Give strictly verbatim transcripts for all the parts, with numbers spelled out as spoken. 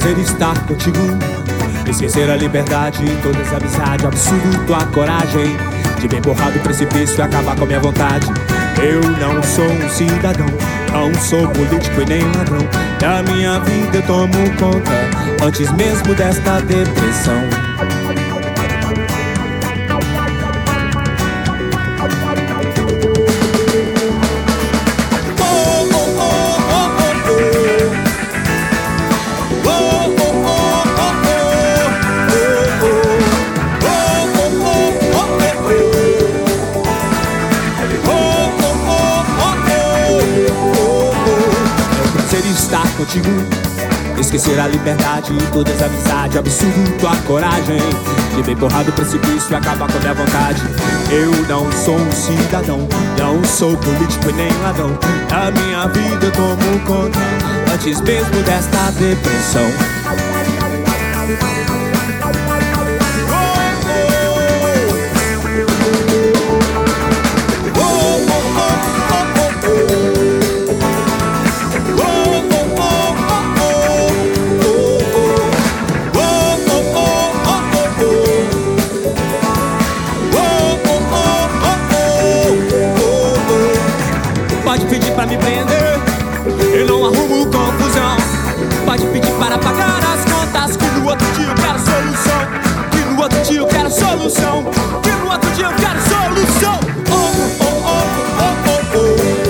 prazer estar contigo. Esquecer a liberdade e todas as amizades. Absurdo a coragem de me empurrar do precipício e acabar com a minha vontade. Eu não sou um cidadão, não sou político e nem ladrão. Da minha vida eu tomo conta antes mesmo desta depressão. Estar contigo, esquecer a liberdade e todas as amizades. Absurdo a coragem de me empurrar do precipício e acabar com a minha vontade. Eu não sou um cidadão, não sou político e nem ladrão. Da minha vida eu tomo conta antes mesmo desta depressão. Pode pedir pra me prender, eu não arrumo confusão. Pode pedir para pagar as contas, que no outro dia eu quero solução. Que no outro dia eu quero solução. Que no outro dia eu quero solução. Oh, oh, oh, oh, oh, oh.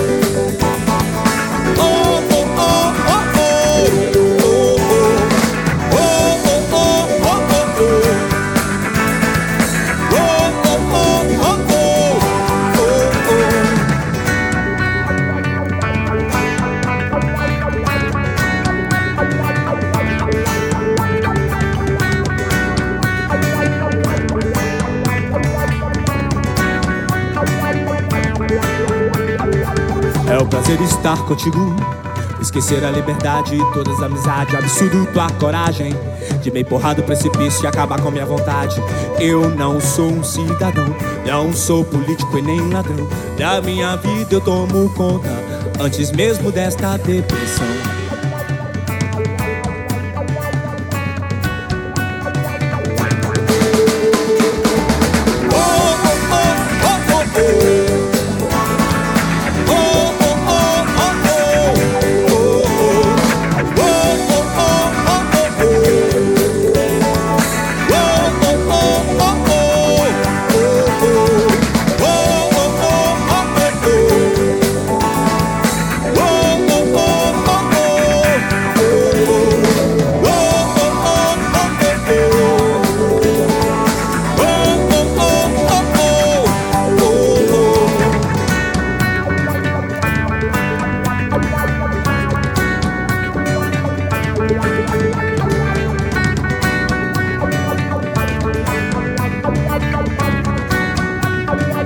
É o prazer estar contigo, esquecer a liberdade e todas as amizades. Absurdo tua coragem de me empurrar do precipício e acabar com a minha vontade. Eu não sou um cidadão, não sou político e nem ladrão. Da minha vida eu tomo conta antes mesmo desta depressão.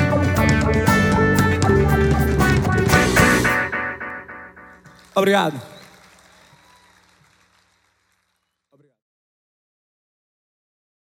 Obrigado.